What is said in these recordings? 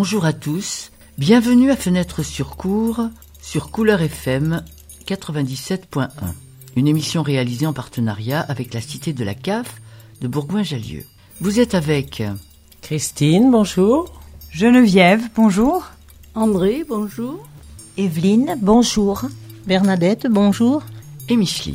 bonjour à tous, bienvenue à Fenêtre sur Cour sur Couleur FM 97.1, une émission réalisée en partenariat avec la Cité de la CAF de Bourgoin-Jallieu. Vous êtes avec Christine, bonjour. Geneviève, bonjour. André, bonjour. Evelyne, bonjour. Bernadette, bonjour. et Micheline.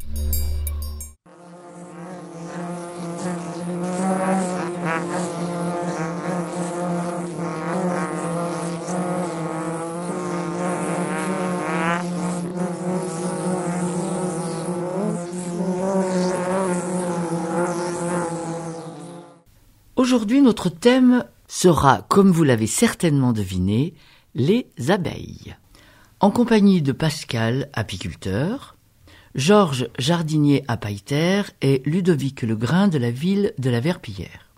Aujourd'hui, notre thème sera, comme vous l'avez certainement deviné, les abeilles. En compagnie de Pascal, apiculteur, Georges, jardinier à Pailleterre et Ludovic Legrain de la ville de la Verpillière.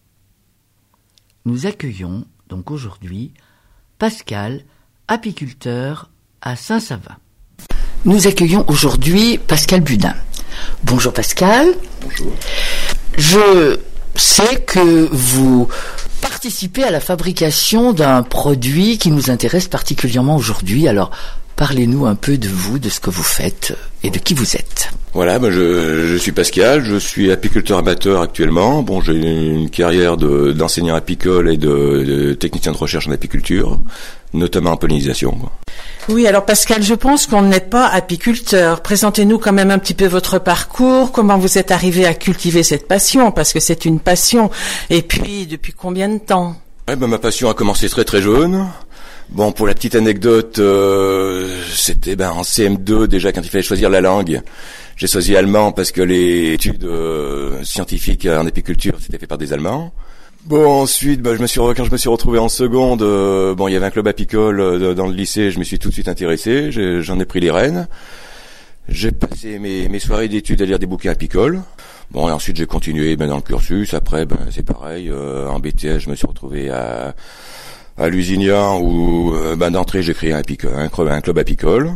Nous accueillons donc aujourd'hui Pascal, apiculteur à Saint-Savin. Nous accueillons aujourd'hui Pascal Budin. Bonjour Pascal. Bonjour. Je sais que vous participez à la fabrication d'un produit qui nous intéresse particulièrement aujourd'hui. Alors, parlez-nous un peu de vous, de ce que vous faites et de qui vous êtes. Voilà, je suis Pascal, je suis apiculteur amateur actuellement. Bon, j'ai une carrière d'enseignant apicole et de technicien de recherche en apiculture, notamment en pollinisation. Oui, alors Pascal, je pense qu'on n'est pas apiculteur. Présentez-nous quand même un petit peu votre parcours, comment vous êtes arrivé à cultiver cette passion, parce que c'est une passion. Et puis, depuis combien de temps ? Ma passion a commencé très très jeune. Bon, pour la petite anecdote, c'était en CM2 déjà quand il fallait choisir la langue. J'ai choisi allemand parce que les études scientifiques en apiculture c'était fait par des Allemands. Bon, ensuite, quand je me suis retrouvé en seconde, il y avait un club apicole dans le lycée, je me suis tout de suite intéressé, j'en ai pris les rênes. J'ai passé mes soirées d'études à lire des bouquins apicoles. Bon, et ensuite j'ai continué dans le cursus. Après, c'est pareil, en BTS, je me suis retrouvé à Lusignan où d'entrée j'ai créé un club apicole.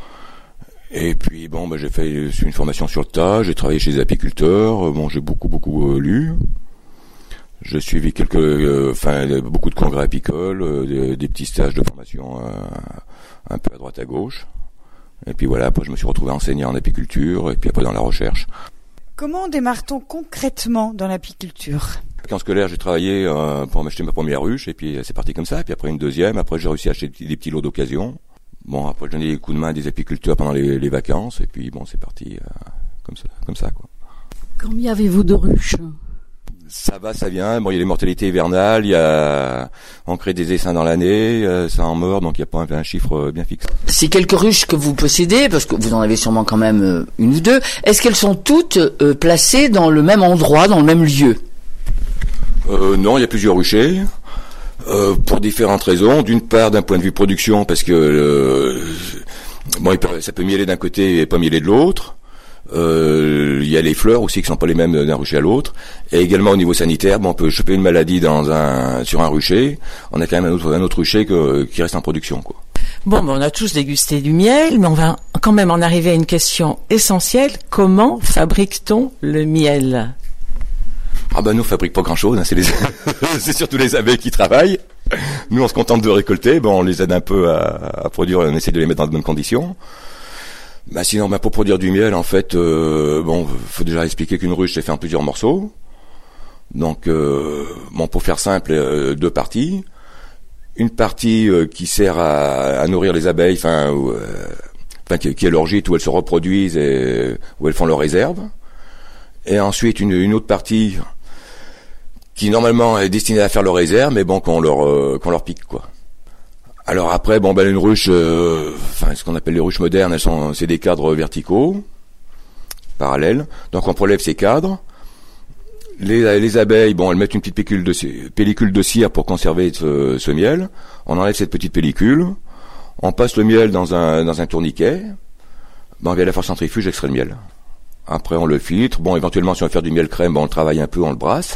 Et puis j'ai fait une formation sur le tas, j'ai travaillé chez les apiculteurs, j'ai beaucoup lu. J'ai suivi beaucoup de congrès apicoles, des petits stages de formation un peu à droite à gauche. Et puis voilà, après je me suis retrouvé enseignant en apiculture et puis après dans la recherche. Comment démarre-t-on concrètement dans l'apiculture ? En scolaire, j'ai travaillé pour m'acheter ma première ruche et puis c'est parti comme ça. Et puis après une deuxième, après j'ai réussi à acheter des petits lots d'occasion. Bon, après j'ai donné des coups de main à des apiculteurs pendant les vacances et puis c'est parti comme ça quoi. Combien avez-vous de ruches ? Ça va, ça vient. Bon, il y a les mortalités hivernales, on crée des essaims dans l'année, ça en meurt, donc il n'y a pas un chiffre bien fixe. Ces quelques ruches que vous possédez, parce que vous en avez sûrement quand même une ou deux, est-ce qu'elles sont toutes placées dans le même endroit, dans le même lieu ? Non, il y a plusieurs ruchers, pour différentes raisons. D'une part, d'un point de vue production, parce que ça peut mieller d'un côté et pas mieller de l'autre. Il y a les fleurs aussi qui sont pas les mêmes d'un rucher à l'autre, et également au niveau sanitaire, on peut choper une maladie sur un rucher, on a quand même un autre rucher qui reste en production quoi. Bon, on a tous dégusté du miel, mais on va quand même en arriver à une question essentielle. Comment fabrique-t-on le miel ? Nous on fabrique pas grand chose, c'est surtout les abeilles qui travaillent. Nous on se contente de récolter, on les aide un peu à produire, on essaie de les mettre dans de bonnes conditions. Sinon, pour produire du miel, en fait, faut déjà expliquer qu'une ruche c'est fait en plusieurs morceaux. Donc, pour faire simple, deux parties. Une partie qui sert à nourrir les abeilles, qui est leur gîte où elles se reproduisent et où elles font leurs réserves. Et ensuite une autre partie qui normalement est destinée à faire leurs réserves, mais qu'on leur pique quoi. Alors après, une ruche, ce qu'on appelle les ruches modernes, c'est des cadres verticaux, parallèles. Donc on prélève ces cadres. Les abeilles, elles mettent une petite pellicule de cire pour conserver ce miel. On enlève cette petite pellicule. On passe le miel dans un tourniquet. Via la force centrifuge, extrait le miel. Après on le filtre. Éventuellement si on veut faire du miel crème, on le travaille un peu, on le brasse.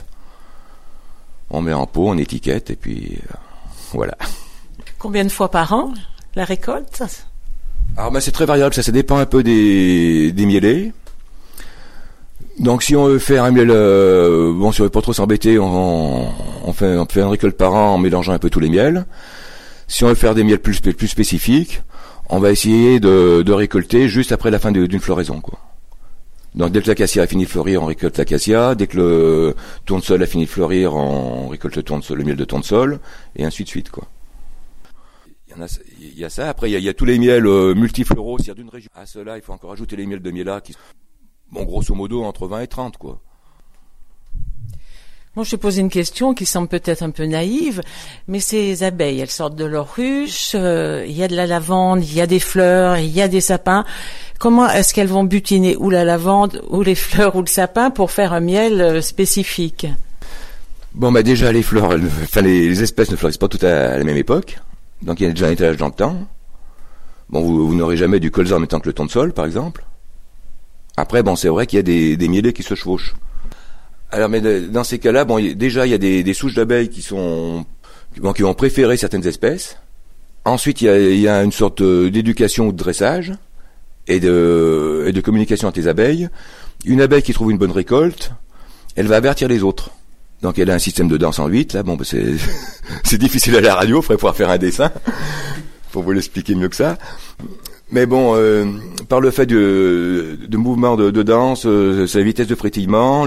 On met en pot, on étiquette et puis voilà. Combien de fois par an, la récolte ? Alors c'est très variable, ça dépend un peu des mielés. Donc si on veut faire un miel, si on veut pas trop s'embêter, on fait une récolte par an en mélangeant un peu tous les miels. Si on veut faire des miels plus spécifiques, on va essayer de récolter juste après la fin d'une floraison, quoi. Donc dès que l'acacia a fini de fleurir, on récolte l'acacia. Dès que le tournesol a fini de fleurir, on récolte le miel de tournesol, et ainsi de suite, quoi. Il y a ça. Après, il y a tous les miels multifloraux, c'est-à-dire d'une région. À cela, il faut encore ajouter les miels de miela qui, grosso modo, entre 20 et 30, quoi. Bon, je te pose une question qui semble peut-être un peu naïve, mais ces abeilles, elles sortent de leur ruche, il y a de la lavande, il y a des fleurs, il y a des sapins. Comment est-ce qu'elles vont butiner ou la lavande, ou les fleurs, ou le sapin pour faire un miel spécifique? Déjà, les fleurs, les espèces ne fleurissent pas toutes à la même époque. Donc, il y a déjà un étalage dans le temps. Vous n'aurez jamais du colza en même temps que le tournesol, par exemple. Après, c'est vrai qu'il y a des mielés qui se chevauchent. Alors, mais dans ces cas-là, déjà, il y a des souches d'abeilles qui vont préférer certaines espèces. Ensuite, il y a une sorte d'éducation ou de dressage et de communication entre les abeilles. Une abeille qui trouve une bonne récolte, elle va avertir les autres. Donc, elle a un système de danse en 8. Là, c'est difficile à la radio, il faudrait pouvoir faire un dessin pour vous l'expliquer mieux que ça. Mais par le fait de mouvements de danse, c'est la vitesse de frétillement,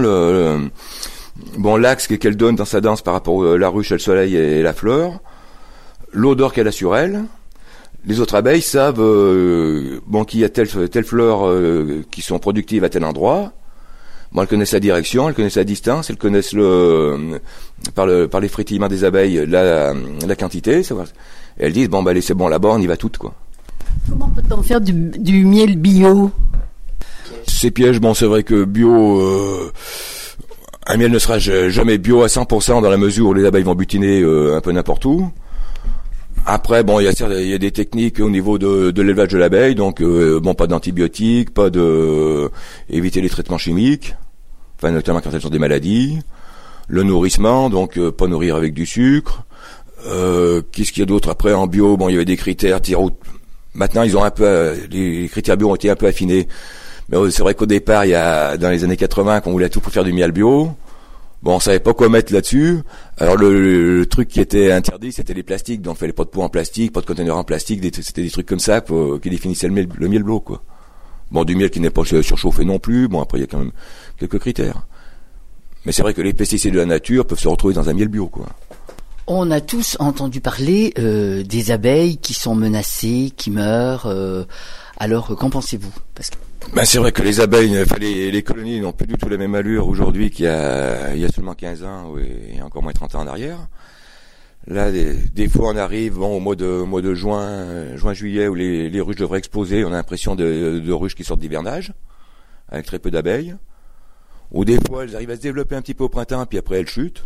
l'axe qu'elle donne dans sa danse par rapport à la ruche, le soleil et la fleur, l'odeur qu'elle a sur elle. Les autres abeilles savent qu'il y a telle fleur qui sont productives à tel endroit. Elles connaissent la direction, elles connaissent la distance, elles connaissent par les frétillements des abeilles la quantité. Et elles disent allez, c'est bon, là-bas on y va toutes, quoi. Comment peut-on faire du miel bio? Ces pièges, c'est vrai que bio, un miel ne sera jamais bio à 100% dans la mesure où les abeilles vont butiner un peu n'importe où. Après, il y a des techniques au niveau de l'élevage de l'abeille, donc pas d'antibiotiques, éviter les traitements chimiques, notamment quand elles ont des maladies, le nourrissement, donc pas nourrir avec du sucre. Qu'est-ce qu'il y a d'autre après en bio? Il y avait des critères. Maintenant, ils ont les critères bio ont été un peu affinés. Mais c'est vrai qu'au départ, dans les années 80, quand on voulait tout pour faire du miel bio, on savait pas quoi mettre là-dessus. Alors le truc qui était interdit, c'était les plastiques. Donc, il fallait pas de pots en plastique, pas de conteneurs en plastique. C'était des trucs comme ça qui définissaient le miel bio, quoi. Du miel qui n'est pas surchauffé non plus. Après, il y a quand même quelques critères. Mais c'est vrai que les pesticides de la nature peuvent se retrouver dans un miel bio, quoi. On a tous entendu parler des abeilles qui sont menacées, qui meurent. Alors, qu'en pensez-vous? C'est vrai que les abeilles, les colonies n'ont plus du tout la même allure aujourd'hui qu'il y a seulement 15 ans et encore moins 30 ans en arrière. Là, des fois, on arrive au mois de juin-juillet, où les ruches devraient exploser. On a l'impression de ruches qui sortent d'hivernage, avec très peu d'abeilles. Ou des fois, elles arrivent à se développer un petit peu au printemps, puis après, elles chutent.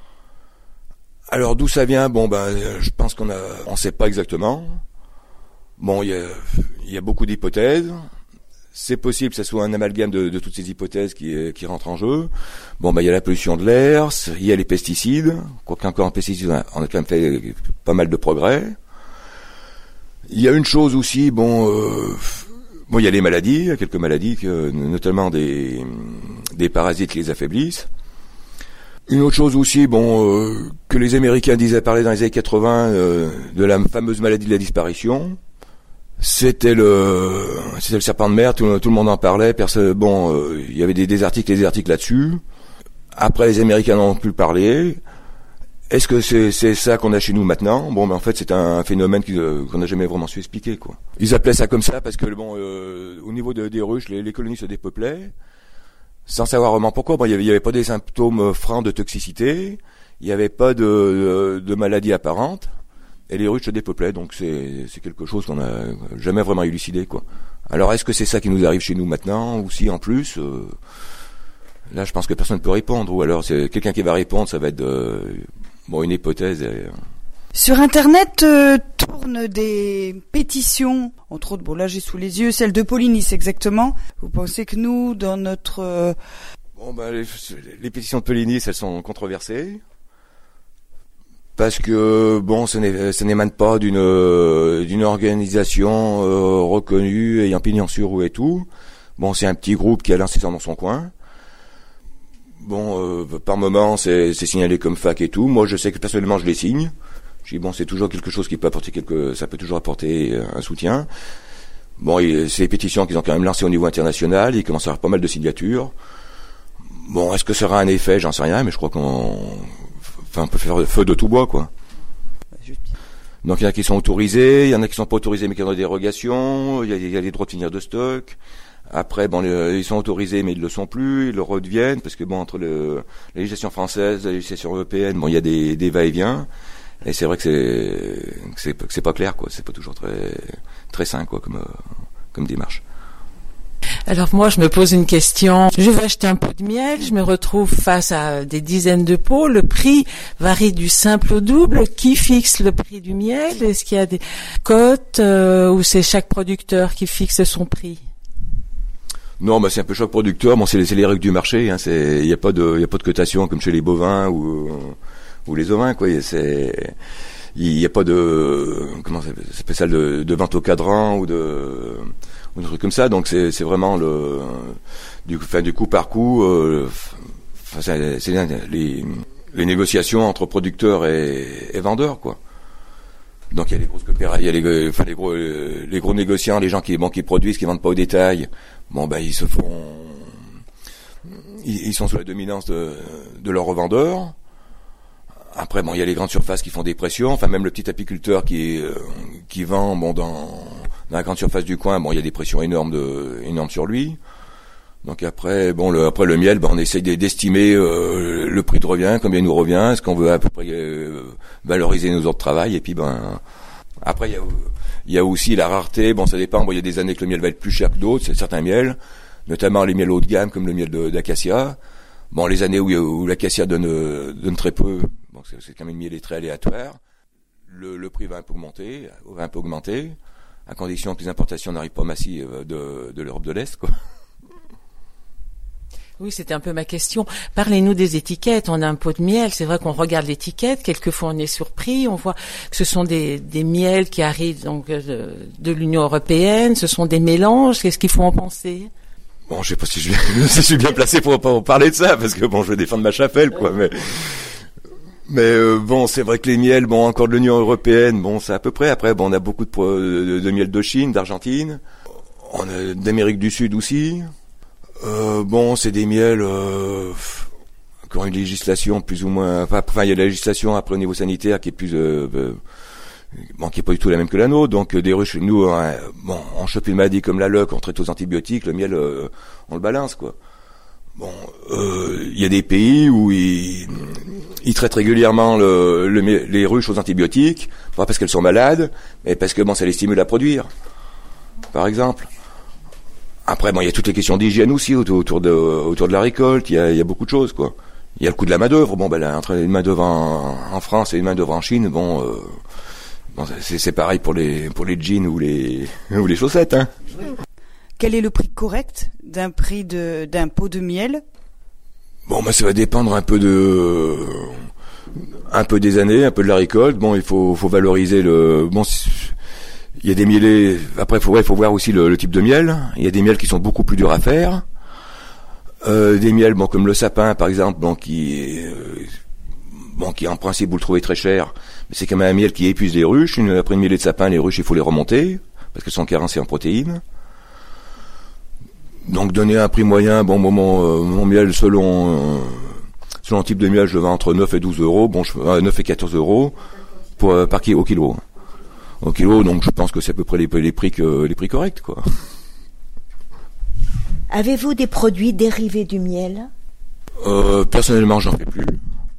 Alors d'où ça vient? Je pense on sait pas exactement. Il y a beaucoup d'hypothèses. C'est possible que ce soit un amalgame de toutes ces hypothèses qui rentrent en jeu. Il y a la pollution de l'air, il y a les pesticides. Quoique encore en pesticides, on a quand même fait pas mal de progrès. Il y a une chose aussi, il y a les maladies, il y a quelques maladies, notamment des parasites qui les affaiblissent. Une autre chose aussi, que les Américains parler dans les années 80 de la fameuse maladie de la disparition. C'était le serpent de mer, tout le monde en parlait. Il y avait des articles et des articles là-dessus. Après, les Américains n'ont plus parlé. Est-ce que c'est ça qu'on a chez nous maintenant? En fait, c'est un phénomène qu'on n'a jamais vraiment su expliquer, quoi. Ils appelaient ça comme ça parce que au niveau des ruches, les colonies se dépeuplaient. Sans savoir vraiment pourquoi. Il y avait pas des symptômes francs de toxicité, il y avait pas de maladie apparente, et les ruches se dépeuplaient. Donc c'est quelque chose qu'on n'a jamais vraiment élucidé, quoi. Alors est-ce que c'est ça qui nous arrive chez nous maintenant, ou si en plus là je pense que personne ne peut répondre, ou alors c'est quelqu'un qui va répondre, ça va être une hypothèse. Sur Internet tournent des pétitions, entre autres, là j'ai sous les yeux celle de Polynice exactement. Vous pensez que nous, dans notre... les pétitions de Polynice, elles sont controversées, parce que ça n'émane pas d'une organisation reconnue, ayant pignon sur rue et tout. C'est un petit groupe qui a lancé ça dans son coin. Bon, par moment, c'est signalé comme fac et tout. Moi, je sais que personnellement, je les signe. Je dis bon, c'est toujours quelque chose qui peut apporter ça peut toujours apporter un soutien. Bon, c'est des pétitions qu'ils ont quand même lancées au niveau international. Il commence à avoir pas mal de signatures. Bon, est-ce que ça aura un effet? J'en sais rien, mais je crois on peut faire feu de tout bois, quoi. Donc il y en a qui sont autorisés, il y en a qui sont pas autorisés mais qui ont des dérogations, il y a les droits de finir de stock. Après, bon, ils sont autorisés mais ils le sont plus, ils le redeviennent parce que bon, entre la législation française, la législation européenne, bon, il y a des va-et-vient. Et c'est vrai que c'est pas clair, quoi. C'est pas toujours très sain, quoi, comme démarche. Alors moi, je me pose une question. Je vais acheter un pot de miel, je me retrouve face à des dizaines de pots. Le prix varie du simple au double. Qui fixe le prix du miel? Est-ce qu'il y a des cotes ou c'est chaque producteur qui fixe son prix? Non, c'est un peu chaque producteur. Bon, c'est les règles du marché. Hein. Il y a pas de cotation comme chez les bovins ou les ovins, quoi. Il y a pas de spécial de vente au cadran ou de trucs comme ça. Donc c'est vraiment du coup par coup. C'est les négociations entre producteurs et vendeurs, quoi. Donc il y a les grosses coopératives, il y a les gros négociants, les gens qui produisent, qui vendent pas au détail. Bon, ils sont sous la dominance de leurs revendeurs. Après, bon, il y a les grandes surfaces qui font des pressions. Enfin, même le petit apiculteur qui vend, bon, dans la grande surface du coin, bon, il y a des pressions énormes sur lui. Donc après, bon, après le miel, on essaye d'estimer le prix de revient, combien il nous revient, est-ce qu'on veut à peu près valoriser nos heures de travail. Et puis, après, il y a aussi la rareté. Bon, ça dépend. Bon, il y a des années que le miel va être plus cher que d'autres. C'est certains miels, notamment les miels haut de gamme, comme le miel d'acacia. Bon, les années où l'acacia donne très peu, bon, c'est quand même une miel très aléatoire. Le prix va un peu augmenter, à condition que les importations n'arrivent pas massives de l'Europe de l'Est, quoi. Oui, c'était un peu ma question. Parlez-nous des étiquettes. On a un pot de miel. C'est vrai qu'on regarde l'étiquette. Quelquefois, on est surpris. On voit que ce sont des miels qui arrivent donc de l'Union européenne. Ce sont des mélanges. Qu'est-ce qu'il faut en penser? Bon, je sais pas si je suis bien placé pour parler de ça, parce que bon, je veux défendre ma chapelle, quoi, mais bon, c'est vrai que les miels, bon, encore de l'Union européenne, bon, c'est à peu près. Après, bon, on a beaucoup de miel de Chine, d'Argentine. On a d'Amérique du Sud aussi. Bon, c'est des miels qui ont une législation plus ou moins. Enfin, il y a la législation après au niveau sanitaire qui est plus qui est pas du tout la même que la nôtre. Donc des ruches, nous, on chope une maladie comme la loque, on traite aux antibiotiques, le miel, on le balance, quoi. Bon, il y a des pays où ils traitent régulièrement les ruches aux antibiotiques, pas parce qu'elles sont malades, mais parce que ça les stimule à produire, par exemple. Après, il y a toutes les questions d'hygiène aussi autour de la récolte. Il y a beaucoup de choses, quoi. Il y a le coût de la main d'œuvre. Bon, entre une main d'œuvre en France et une main d'œuvre en Chine, c'est pareil pour les jeans ou les chaussettes, hein. Quel est le prix correct d'un pot de miel? Bon, ça va dépendre un peu des années, un peu de la récolte. Bon, il faut valoriser il y a des mielés. Après, faut voir aussi le type de miel. Il y a des miels qui sont beaucoup plus durs à faire. Des miels, comme le sapin, par exemple, qui en principe vous le trouvez très cher, mais c'est quand même un miel qui épuise les ruches. Après une mielée de sapin, les ruches, il faut les remonter parce qu'elles sont carencées en protéines. Donc donner un prix moyen, mon miel selon le type de miel, je vends entre 9 et 12 euros. 9 et 14 euros par au kilo. Au kilo, donc je pense que c'est à peu près les prix corrects, quoi. Avez-vous des produits dérivés du miel? Personnellement, j'en fais plus.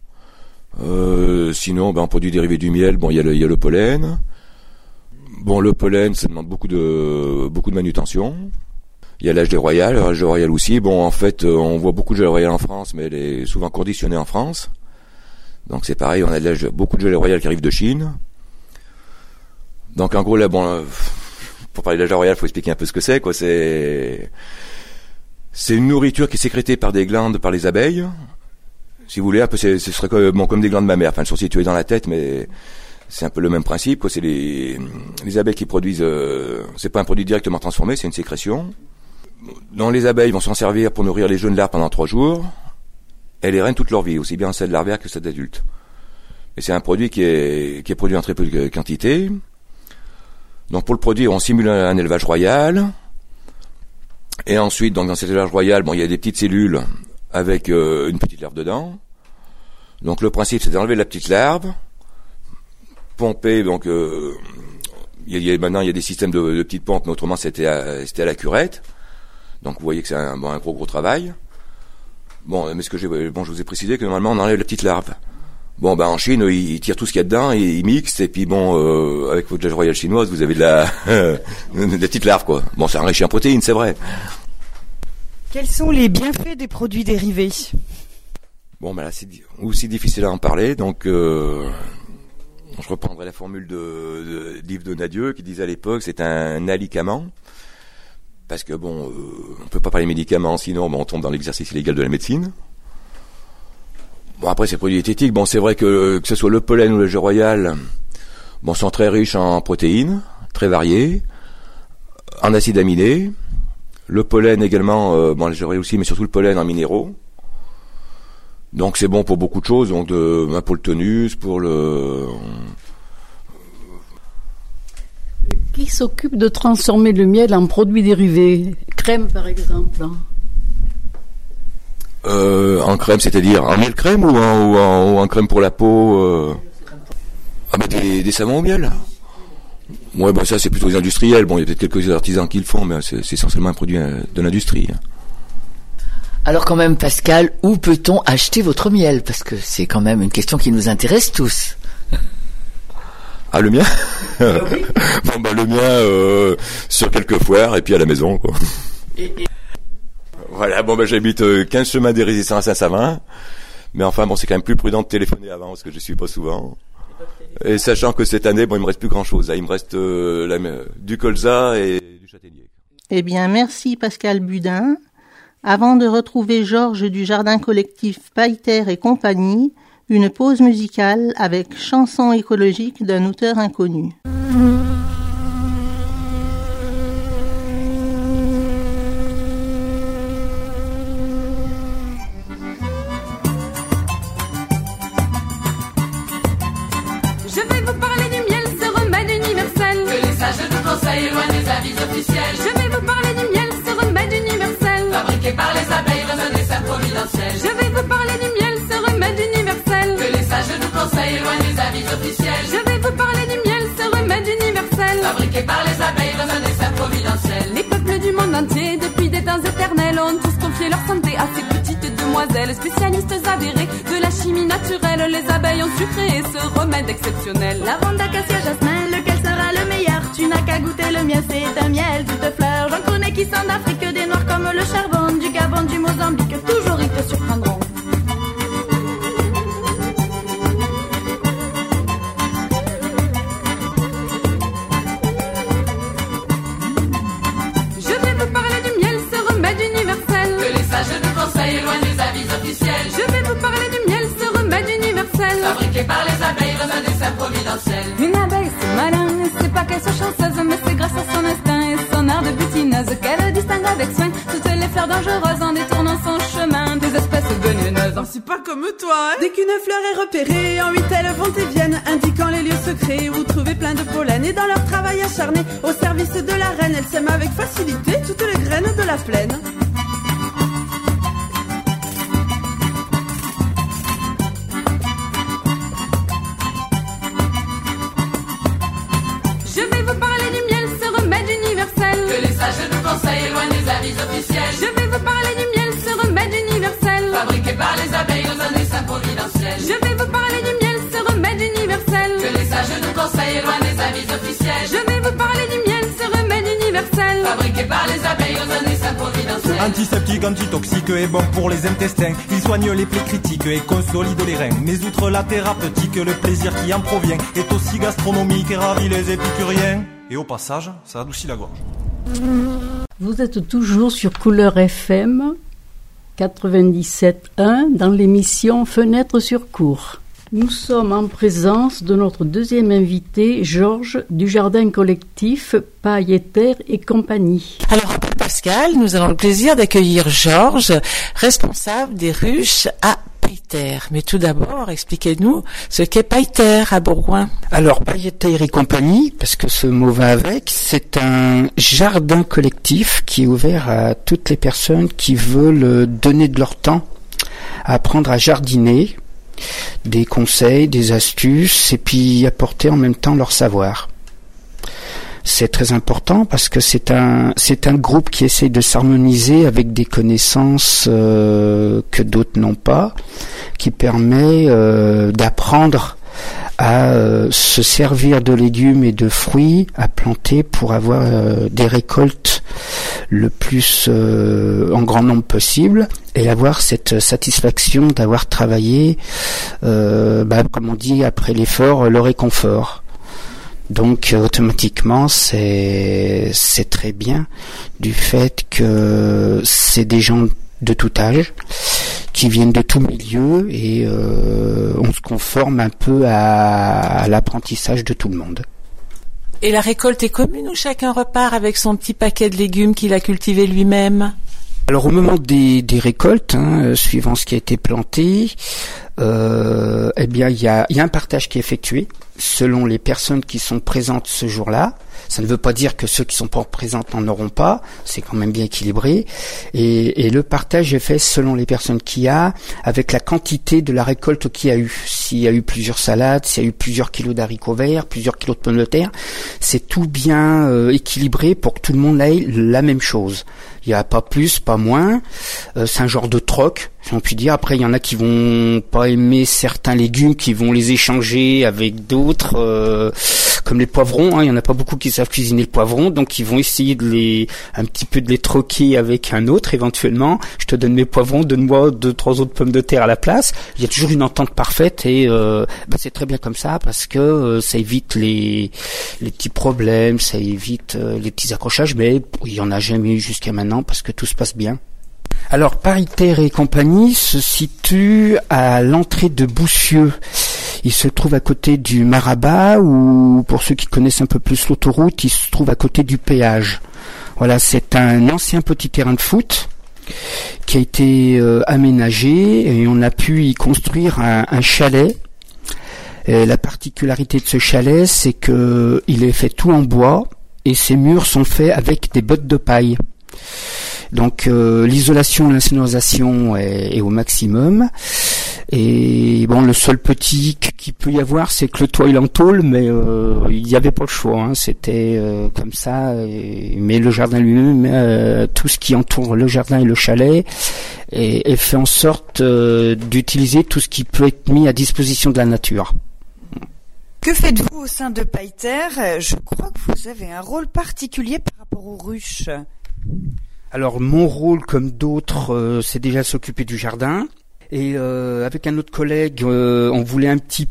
Sinon, en produits dérivés du miel, il y a le pollen. Bon, le pollen, ça demande beaucoup de manutention. Il y a l'âge de royal. L'âge de royal aussi. Bon, en fait, on voit beaucoup de gelée royale en France, mais elle est souvent conditionnée en France. Donc c'est pareil, on a beaucoup de gelée royale qui arrive de Chine. Donc en gros, là, pour parler de la gelée royale, il faut expliquer un peu ce que c'est, quoi. C'est une nourriture qui est sécrétée par des glandes, par les abeilles. Si vous voulez, un peu, ce serait comme des glandes mammaires. Enfin, elles sont situées dans la tête, mais c'est un peu le même principe, quoi. C'est les abeilles qui produisent. C'est pas un produit directement transformé, c'est une sécrétion. Donc les abeilles vont s'en servir pour nourrir les jeunes larves pendant 3 jours. et les reines toute leur vie, aussi bien en stade larvaire que stade adulte. Et c'est un produit qui est produit en très peu de quantité. Donc pour le produire, on simule un élevage royal. Et ensuite, donc dans cet élevage royal, il y a des petites cellules avec une petite larve dedans. Donc le principe, c'est d'enlever la petite larve, pomper. Donc maintenant il y a des systèmes de petites pompes, mais autrement c'était à la curette. Donc vous voyez que c'est un gros travail. Mais je vous ai précisé que normalement on enlève la petite larve. En Chine, ils tirent tout ce qu'il y a dedans, et ils mixent, et puis avec votre élevage royal chinoise, vous avez de la petite larve, quoi. C'est enrichi en protéines, c'est vrai. Quels sont les bienfaits des produits dérivés? Là, c'est aussi difficile à en parler, donc je reprendrai la formule d'Yves Donadieu, qui disait à l'époque, c'est un alicament, parce que on peut pas parler médicaments, sinon on tombe dans l'exercice illégal de la médecine. Après, ces produits diététiques, c'est vrai que ce soit le pollen ou le lait royal, sont très riches en protéines, très variées, en acides aminés. Le pollen également, le lait royal aussi, mais surtout le pollen en minéraux. Donc c'est bon pour beaucoup de choses, donc pour le tonus, pour le... Qui s'occupe de transformer le miel en produits dérivés? Crème, par exemple. En crème, c'est-à-dire en miel crème ou en crème pour la peau des savons au miel. Ça c'est plutôt les industriels. Il y a peut-être quelques artisans qui le font, mais c'est essentiellement un produit de l'industrie. Alors quand même, Pascal, où peut-on acheter votre miel? Parce que c'est quand même une question qui nous intéresse tous. Ah, le mien? Oui. Le mien sur quelques foires et puis à la maison, quoi. Voilà, j'habite 15 chemins des Résistances à Saint-Savin. Mais enfin, c'est quand même plus prudent de téléphoner avant, parce que je suis pas souvent. Et sachant que cette année, il me reste plus grand-chose. Il me reste du colza et du châtaignier. Eh bien, merci Pascal Budin. Avant de retrouver Georges du Jardin Collectif Pailleter et compagnie, une pause musicale avec Chanson écologique d'un auteur inconnu. Loin des avis officiels. Je vais vous parler du miel, ce remède universel, fabriqué par les abeilles dans un dessin providentiel. Je vais vous parler du miel, ce remède universel, que les sages nous conseillent loin des avis officiels. Je vais vous parler du miel, ce remède universel, fabriqué par les abeilles dans un dessin providentiel. Les peuples du monde entier, depuis des temps éternels, ont tous confié leur santé à ces petites demoiselles, spécialistes avérées de la chimie naturelle. Les abeilles ont su créer ce remède exceptionnel. Lavande, acacia, jasmin, lequel sera le meilleur? Tu n'as qu'à goûter le miel, c'est un miel toutes fleurs. J'en connais qui sont d'Afrique, des noirs comme le charbon, du Gabon, du Mozambique, toujours ils te surprendront. Je vais vous parler du miel, ce remède universel, que les sages nous conseillent loin des avis officiels. Je vais vous parler du miel, ce remède universel, fabriqué par les abeilles dans un dessin providentiel. Une abeille, c'est malin, c'est pas qu'elle soit chanceuse, mais c'est grâce à son instinct et son art de butineuse qu'elle distingue avec soin toutes les fleurs dangereuses en détournant son chemin des espèces venimeuses. C'est pas comme toi, hein. Dès qu'une fleur est repérée, en 8 elles vont et viennent, indiquant les lieux secrets où trouver plein de pollen. Et dans leur travail acharné, au service de la reine, elles sèment avec facilité toutes les graines de la plaine. Conseil loin des avis officiels. Je vais vous parler du miel, ce remède universel, fabriqué par les abeilles dans un dessin providentiel. Je vais vous parler du miel, ce remède universel, que les sages nous conseillent loin des avis officiels. Je vais vous parler du miel, ce remède universel, fabriqué par les abeilles dans un dessin providentiel. Antiseptique, antitoxique et bon pour les intestins. Il soigne les plaies critiques et consolide les reins. Mais outre la thérapeutique, le plaisir qui en provient est aussi gastronomique et ravit les épicuriens. Et au passage, ça adoucit la gorge. Vous êtes toujours sur Couleur FM 97.1 dans l'émission Fenêtre sur cour. Nous sommes en présence de notre deuxième invité, Georges, du jardin collectif Paille et Terre et compagnie. Alors après Pascal, nous avons le plaisir d'accueillir Georges, responsable des ruches à Paille-Terre. Mais tout d'abord, expliquez-nous ce qu'est Paille-Terre à Bourgoin. Alors, Paille et Terre et compagnie, parce que ce mot va avec, c'est un jardin collectif qui est ouvert à toutes les personnes qui veulent donner de leur temps à apprendre à jardiner, des conseils, des astuces, et puis apporter en même temps leur savoir. C'est très important parce que c'est un groupe qui essaie de s'harmoniser avec des connaissances que d'autres n'ont pas, qui permet d'apprendre à se servir de légumes et de fruits à planter pour avoir des récoltes le plus en grand nombre possible et avoir cette satisfaction d'avoir travaillé, comme on dit, après l'effort, le réconfort. Donc automatiquement c'est très bien du fait que c'est des gens de tout âge qui viennent de tout milieu et on se conforme un peu à l'apprentissage de tout le monde. Et la récolte est commune ou chacun repart avec son petit paquet de légumes qu'il a cultivé lui-même? Alors au moment des récoltes, suivant ce qui a été planté, il y a un partage qui est effectué selon les personnes qui sont présentes ce jour-là. Ça ne veut pas dire que ceux qui sont pas présentes n'en auront pas, c'est quand même bien équilibré. Et le partage est fait selon les personnes qu'il y a, avec la quantité de la récolte qu'il y a eu. S'il y a eu plusieurs salades, s'il y a eu plusieurs kilos d'haricots verts, plusieurs kilos de pommes de terre, c'est tout bien équilibré pour que tout le monde ait la même chose. Il n'y a pas plus, pas moins. C'est un genre de troc, si on peut dire. Après, il y en a qui vont pas aimer certains légumes, qui vont les échanger avec d'autres, comme les poivrons. Il y en a pas beaucoup qui savent cuisiner le poivron, donc ils vont essayer un petit peu de les troquer avec un autre éventuellement. Je te donne mes poivrons, donne-moi 2-3 autres pommes de terre à la place. Il y a toujours une entente parfaite et c'est très bien comme ça parce que ça évite les petits problèmes, ça évite les petits accrochages, mais il y en a jamais eu jusqu'à maintenant parce que tout se passe bien. Alors, Paille-Terre et compagnie se situe à l'entrée de Boussieux. Il se trouve à côté du Marabat ou, pour ceux qui connaissent un peu plus l'autoroute, il se trouve à côté du péage. Voilà, c'est un ancien petit terrain de foot qui a été aménagé et on a pu y construire un chalet. Et la particularité de ce chalet, c'est que il est fait tout en bois et ses murs sont faits avec des bottes de paille. Donc l'isolation, l'insonorisation est au maximum. Et bon, le seul petit qu'il peut y avoir, c'est que le toit il est en tôle, mais il n'y avait pas le choix. C'était comme ça. Mais le jardin lui-même, tout ce qui entoure le jardin et le chalet, est fait en sorte d'utiliser tout ce qui peut être mis à disposition de la nature. Que faites-vous au sein de Paille-Terre? Je crois que vous avez un rôle particulier par rapport aux ruches. Alors mon rôle, comme d'autres, c'est déjà s'occuper du jardin. Et avec un autre collègue, on voulait un petit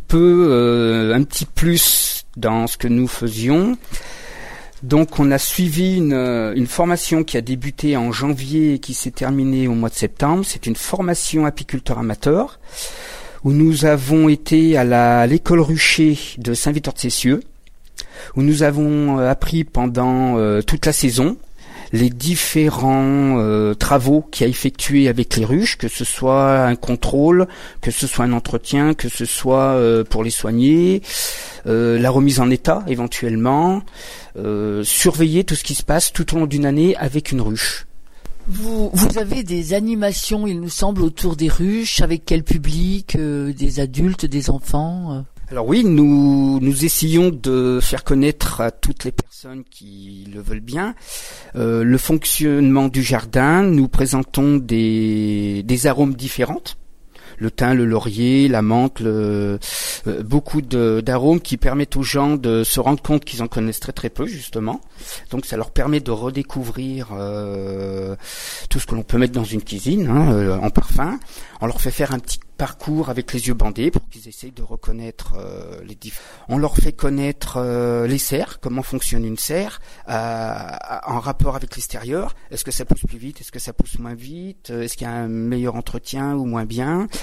plus dans ce que nous faisions. Donc on a suivi une formation qui a débuté en janvier et qui s'est terminée au mois de septembre. C'est une formation apiculteur amateur où nous avons été à l'école rucher de Saint-Victor-de-Cessieux, où nous avons appris pendant toute la saison les différents travaux qu'il y a effectués avec les ruches, que ce soit un contrôle, que ce soit un entretien, que ce soit pour les soigner, la remise en état éventuellement, surveiller tout ce qui se passe tout au long d'une année avec une ruche. Vous avez des animations, il nous semble, autour des ruches, avec quel public, des adultes, des enfants Alors oui, nous essayons de faire connaître à toutes les personnes qui le veulent bien le fonctionnement du jardin. Nous présentons des arômes différentes. Le thym, le laurier, la menthe, beaucoup d'arômes qui permettent aux gens de se rendre compte qu'ils en connaissent très très peu justement. Donc ça leur permet de redécouvrir tout ce que l'on peut mettre dans une cuisine en parfum. On leur fait faire un petit parcours avec les yeux bandés pour qu'ils essayent de reconnaître on leur fait connaître les serres, comment fonctionne une serre en rapport avec l'extérieur. Est-ce que ça pousse plus vite, est-ce que ça pousse moins vite, est-ce qu'il y a un meilleur entretien ou moins bien.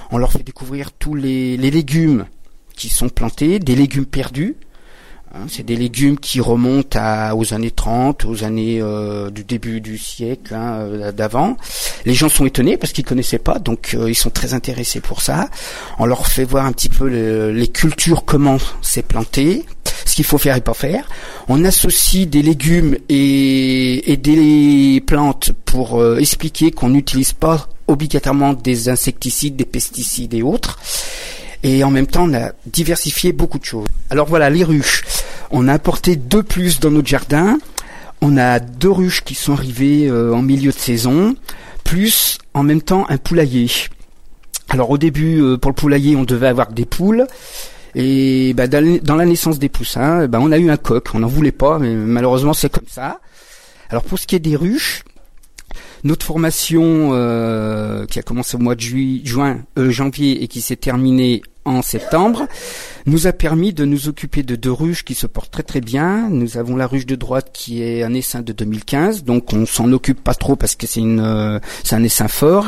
On leur fait découvrir tous les légumes qui sont plantés, des légumes perdus. C'est des légumes qui remontent aux années 30, aux années du début du siècle d'avant. Les gens sont étonnés parce qu'ils connaissaient pas, donc ils sont très intéressés pour ça. On leur fait voir un petit peu les cultures, comment c'est planté, ce qu'il faut faire et pas faire. On associe des légumes et des plantes pour expliquer qu'on n'utilise pas obligatoirement des insecticides, des pesticides et autres. Et en même temps, on a diversifié beaucoup de choses. Alors voilà, les ruches. On a apporté 2 plus dans notre jardin. On a 2 ruches qui sont arrivées en milieu de saison, plus en même temps un poulailler. Alors au début, pour le poulailler, on devait avoir des poules. Et dans la naissance des poussins, on a eu un coq. On n'en voulait pas, mais malheureusement, c'est comme ça. Alors pour ce qui est des ruches, notre formation qui a commencé au mois de janvier et qui s'est terminée en septembre nous a permis de nous occuper de 2 ruches qui se portent très très bien. Nous avons la ruche de droite qui est un essaim de 2015, donc on s'en occupe pas trop parce que c'est un essaim fort.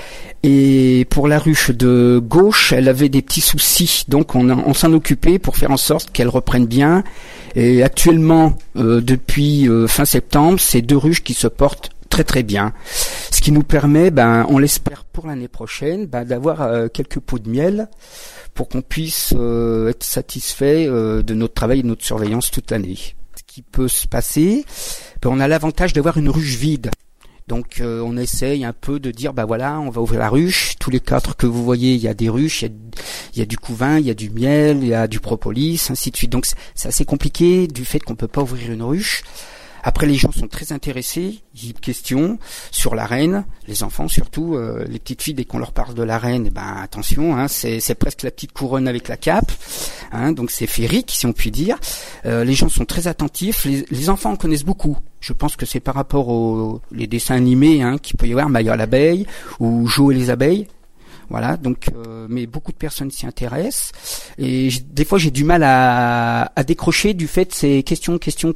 Et pour la ruche de gauche, elle avait des petits soucis, donc on s'en occupait pour faire en sorte qu'elle reprenne bien. Et actuellement, depuis fin septembre, c'est 2 ruches qui se portent très très bien. Ce qui nous permet, on l'espère pour l'année prochaine, d'avoir quelques pots de miel pour qu'on puisse être satisfait de notre travail et de notre surveillance toute l'année. Ce qui peut se passer, on a l'avantage d'avoir une ruche vide. Donc on essaye un peu de dire, voilà, on va ouvrir la ruche. Tous les 4 que vous voyez, il y a des ruches, il y a du couvain, il y a du miel, il y a du propolis, ainsi de suite. Donc c'est assez compliqué du fait qu'on peut pas ouvrir une ruche. Après, les gens sont très intéressés. Il y a des questions sur la reine, les enfants surtout, les petites filles, dès qu'on leur parle de la reine, attention, c'est presque la petite couronne avec la cape, donc c'est féerique, si on peut dire. Les gens sont très attentifs. Les enfants en connaissent beaucoup. Je pense que c'est par rapport aux les dessins animés qu'il peut y avoir, Maya l'abeille ou Jo et les abeilles. Voilà, donc mais beaucoup de personnes s'y intéressent et des fois j'ai du mal à décrocher du fait c'est question.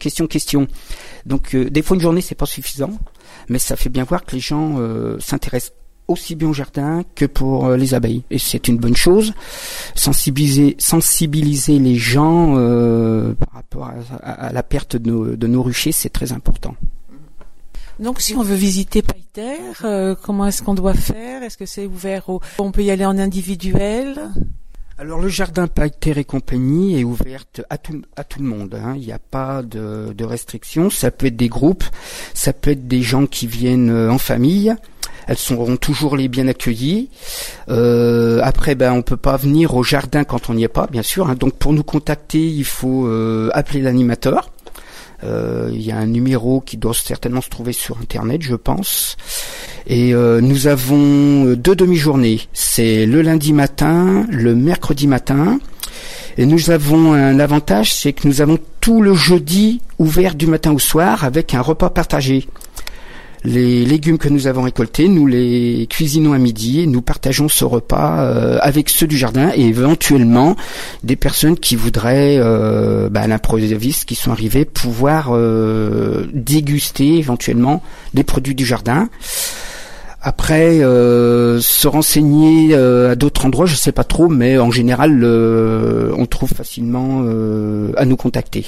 Donc des fois une journée c'est pas suffisant, mais ça fait bien voir que les gens s'intéressent aussi bien au jardin que pour les abeilles et c'est une bonne chose. Sensibiliser les gens par rapport à la perte de nos ruchers, c'est très important. Donc, si on veut visiter Paille-Terre, comment est-ce qu'on doit faire? Est-ce que c'est ouvert on peut y aller en individuel? Alors, le jardin Paille-Terre et compagnie est ouverte à tout le monde. Il n'y a pas de restrictions. Ça peut être des groupes, ça peut être des gens qui viennent en famille. Elles seront toujours les bien accueillies. Après, on peut pas venir au jardin quand on n'y est pas, bien sûr. Donc, pour nous contacter, il faut appeler l'animateur. Il y a un numéro qui doit certainement se trouver sur Internet, je pense. Et nous avons 2 demi-journées. C'est le lundi matin, le mercredi matin. Et nous avons un avantage, c'est que nous avons tout le jeudi ouvert du matin au soir avec un repas partagé. Les légumes que nous avons récoltés, nous les cuisinons à midi et nous partageons ce repas avec ceux du jardin et éventuellement des personnes qui voudraient, à l'improviste, qui sont arrivés, pouvoir déguster éventuellement des produits du jardin. Après, se renseigner à d'autres endroits, je sais pas trop, mais en général, on trouve facilement à nous contacter.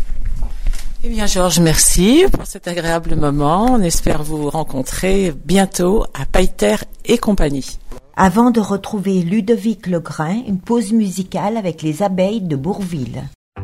Eh bien, Georges, merci pour cet agréable moment. On espère vous rencontrer bientôt à Paille-Terre et compagnie. Avant de retrouver Ludovic Legrain, une pause musicale avec les abeilles de Bourville.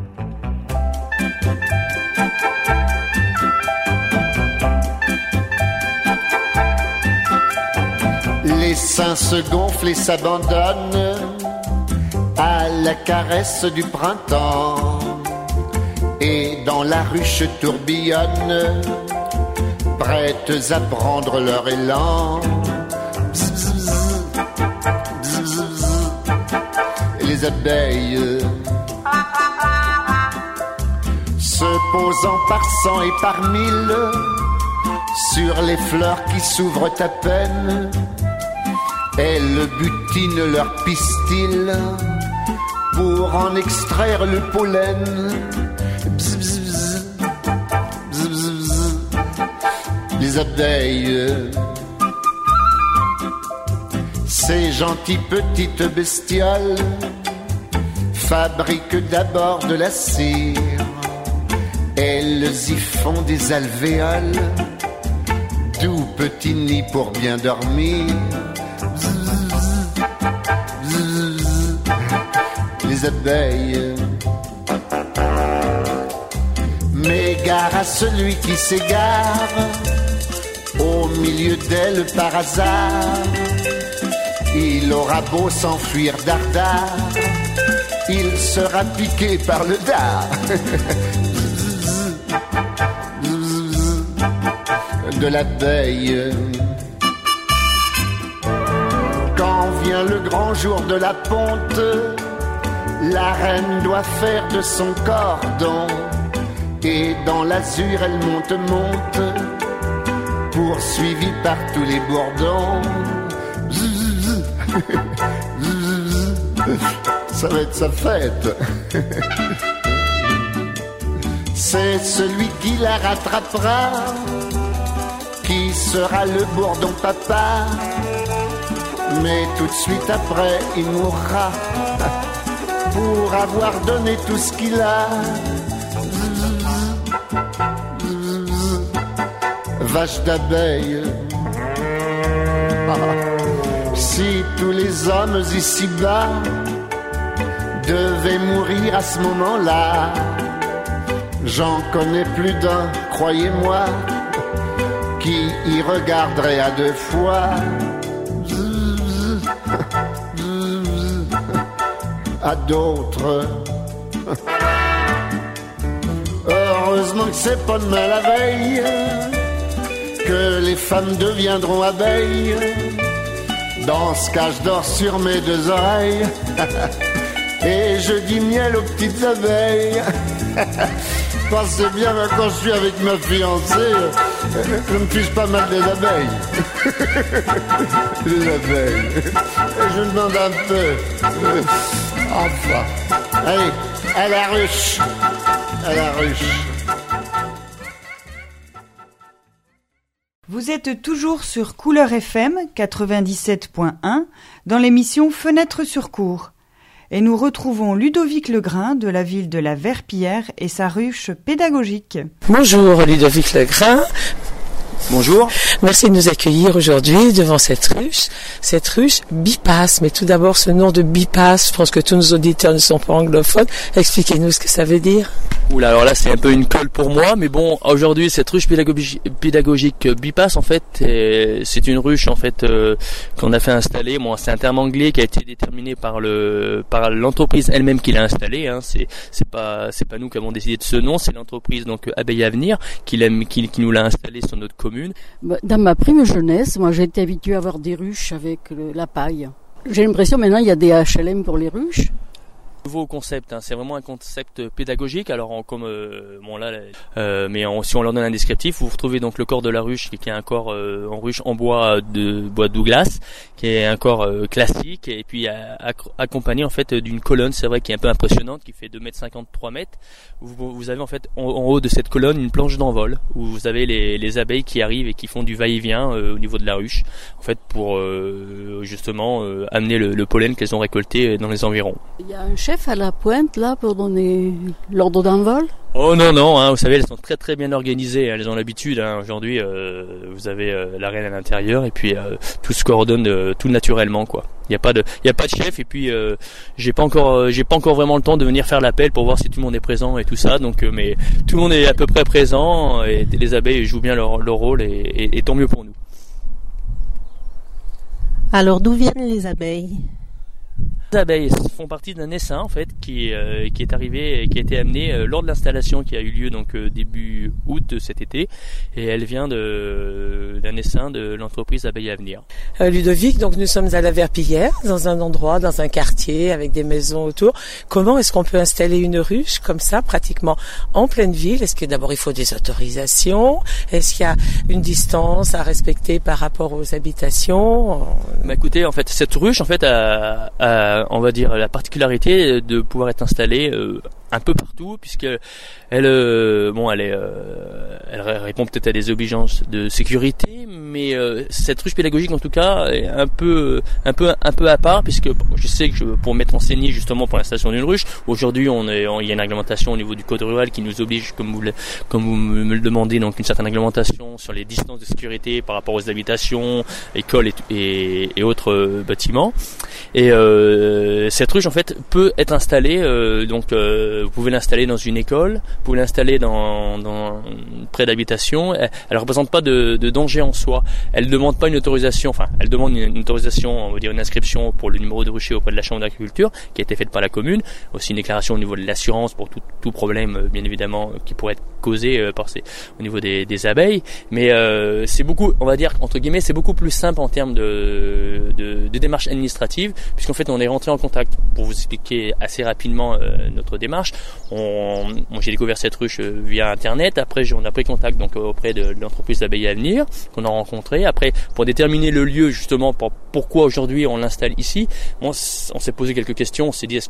Les seins se gonflent et s'abandonnent à la caresse du printemps. Et dans la ruche tourbillonnent, prêtes à prendre leur élan. Bzz, bzz, bzz, bzz, bzz. Les abeilles se posant par cent et par mille sur les fleurs qui s'ouvrent à peine, elles butinent leur pistil pour en extraire le pollen. Bzz, bzz, bzz. Bzz, bzz, bzz. Les abeilles Ces gentilles petites bestioles fabriquent d'abord de la cire. Elles y font des alvéoles, doux petits nids pour bien dormir. Les abeilles. Mais gare à celui qui s'égare au milieu d'elles par hasard. Il aura beau s'enfuir dardard, il sera piqué par le dard de l'abeille. Quand vient le grand jour de la ponte, la reine doit faire de son cordon, et dans l'azur elle monte, poursuivie par tous les bourdons. Ça va être sa fête. C'est celui qui la rattrapera qui sera le bourdon papa. Mais tout de suite après il mourra pour avoir donné tout ce qu'il a. Vache d'abeille. Si tous les hommes ici-bas devaient mourir à ce moment-là, j'en connais plus d'un, croyez-moi, qui y regarderait à deux fois. À d'autres. Heureusement que c'est pas demain la veille que les femmes deviendront abeilles. Dans ce cas, je dors sur mes deux oreilles et je dis miel aux petites abeilles. Pensez bien, quand je suis avec ma fiancée, je me fiche pas mal des abeilles. Les abeilles. Et je demande un peu. Enfin. Allez, à la ruche. À la ruche. Vous êtes toujours sur Couleur FM 97.1 dans l'émission Fenêtre sur cour. Et nous retrouvons Ludovic Legrain de la ville de la Verpillière et sa ruche pédagogique. Bonjour Ludovic Legrain. Bonjour. Merci de nous accueillir aujourd'hui devant cette ruche Bipasse. Mais tout d'abord, ce nom de Bipasse, je pense que tous nos auditeurs ne sont pas anglophones. Expliquez-nous ce que ça veut dire. Oula, alors là c'est un peu une colle pour moi, mais bon, aujourd'hui cette ruche pédagogique Bipasse en fait, c'est une ruche en fait qu'on a fait installer. Bon, c'est un terme anglais qui a été déterminé par l'entreprise elle-même qui l'a installé. Hein. C'est pas nous qui avons décidé de ce nom, c'est l'entreprise donc Abeille Avenir qui nous l'a installé sur notre commune. Dans ma prime jeunesse, moi j'ai été habitué à avoir des ruches avec la paille. J'ai l'impression maintenant il y a des HLM pour les ruches. Nouveau concept, hein. C'est vraiment un concept pédagogique. Alors si on leur donne un descriptif, vous retrouvez donc le corps de la ruche qui est un corps en ruche en bois Douglas, qui est un corps classique, et puis accompagné en fait d'une colonne, c'est vrai, qui est un peu impressionnante, qui fait 2,50 m, 3 m. Vous avez en fait en haut de cette colonne une planche d'envol où vous avez les abeilles qui arrivent et qui font du va-et-vient au niveau de la ruche, en fait pour justement amener le pollen qu'elles ont récolté dans les environs. Il y a un chef à la pointe là pour donner l'ordre d'envol? Oh non, hein, vous savez, elles sont très très bien organisées, elles ont l'habitude. Hein. Aujourd'hui, vous avez la reine à l'intérieur et puis tout se coordonne tout naturellement, quoi. Il y a pas de chef, et puis j'ai pas encore vraiment le temps de venir faire l'appel pour voir si tout le monde est présent et tout ça. Donc, mais tout le monde est à peu près présent et les abeilles jouent bien leur rôle et tant mieux pour nous. Alors, d'où viennent les abeilles ? Les abeilles font partie d'un essaim en fait qui est arrivé et qui a été amené lors de l'installation qui a eu lieu donc début août de cet été, et elle vient d'un essaim de l'entreprise Abeille Avenir. Ludovic, donc nous sommes à la Verpillière, dans un endroit, dans un quartier avec des maisons autour. Comment est-ce qu'on peut installer une ruche comme ça, pratiquement en pleine ville? Est-ce que d'abord il faut des autorisations? Est-ce qu'il y a une distance à respecter par rapport aux habitations? Écoutez, en fait, cette ruche en fait a on va dire la particularité de pouvoir être installée un peu partout, puisque elle répond peut-être à des obligations de sécurité, mais cette ruche pédagogique en tout cas est un peu à part, puisque je sais que pour m'être enseigné justement pour l'installation d'une ruche, aujourd'hui il y a une réglementation au niveau du code rural qui nous oblige, comme vous me le demandez, donc une certaine réglementation sur les distances de sécurité par rapport aux habitations, écoles et autres bâtiments. Et cette ruche en fait peut être installée, vous pouvez l'installer dans une école, vous pouvez l'installer dans près d'habitation. Elle représente pas de danger en soi. Elle demande pas une autorisation, enfin elle demande une autorisation, on va dire une inscription pour le numéro de rucher auprès de la chambre d'agriculture qui a été faite par la commune, aussi une déclaration au niveau de l'assurance pour tout problème bien évidemment qui pourrait être causé au niveau des abeilles, mais c'est beaucoup, on va dire entre guillemets, c'est beaucoup plus simple en termes de démarche administrative, puisqu'en fait on est rentré en contact. Pour vous expliquer assez rapidement notre démarche, j'ai découvert cette ruche via internet. Après on a pris contact donc auprès de l'entreprise d'Abeilles à venir qu'on a rencontré. Après, pour déterminer le lieu justement pourquoi aujourd'hui on l'installe ici, on s'est posé quelques questions. On s'est dit est-ce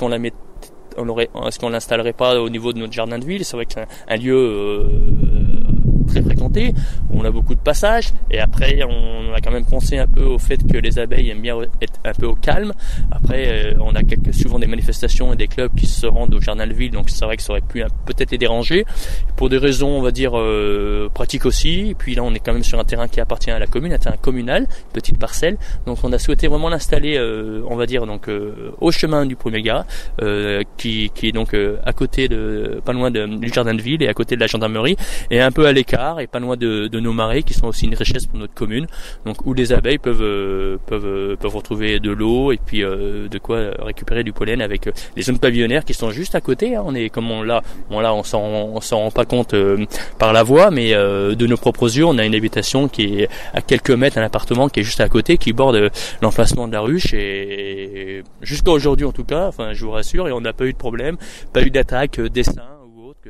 qu'on l'installerait pas au niveau de notre jardin de ville? C'est vrai que c'est un lieu très fréquenté, où on a beaucoup de passages, et après on a quand même pensé un peu au fait que les abeilles aiment bien être un peu au calme. Après on a souvent des manifestations et des clubs qui se rendent au jardin de ville, donc c'est vrai que ça aurait pu peut-être les déranger pour des raisons on va dire pratiques aussi. Et puis là on est quand même sur un terrain qui appartient à la commune, un terrain communal, petite parcelle, donc on a souhaité vraiment l'installer on va dire donc au chemin du premier gars, qui est donc à côté pas loin du jardin de ville et à côté de la gendarmerie, et un peu à l'écart et pas loin de nos marais qui sont aussi une richesse pour notre commune, donc où les abeilles peuvent retrouver de l'eau et puis de quoi récupérer du pollen avec les zones pavillonnaires qui sont juste à côté. On est comme on s'en rend pas compte par la voie, mais de nos propres yeux on a une habitation qui est à quelques mètres, un appartement qui est juste à côté, qui borde l'emplacement de la ruche, et jusqu'à aujourd'hui en tout cas, enfin je vous rassure, et on n'a pas eu de problème, pas eu d'attaque d'essaim ou autre.